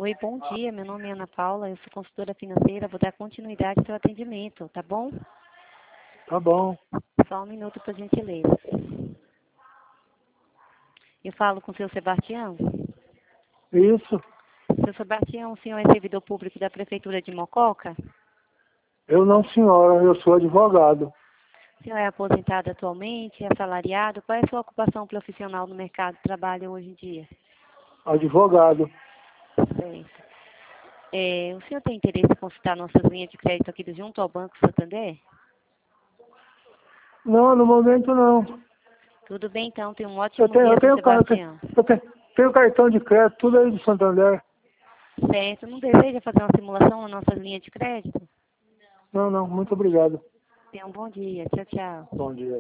Oi, bom dia. Meu nome é Ana Paula, eu sou consultora financeira. Vou dar continuidade ao seu atendimento, tá bom? Tá bom. Só um minuto, por gentileza. Eu falo com o seu Sebastião. Isso. Seu Sebastião, o senhor é servidor público da Prefeitura de Mococa? Eu não, senhora. Eu sou advogado. O senhor é aposentado atualmente, é assalariado? Qual é a sua ocupação profissional no mercado de trabalho hoje em dia? Advogado. Certo. O senhor tem interesse em consultar nossas linhas de crédito aqui junto ao Banco Santander? Não, no momento não. Tudo bem, então. Tenha um Eu ótimo tenho, dia, eu seu tenho, Sebastião. tenho cartão de crédito, tudo aí do Santander. Certo. Não deseja fazer uma simulação na nossas linhas de crédito? Não, muito obrigado. Tenha um bom dia. Tchau, tchau. Bom dia.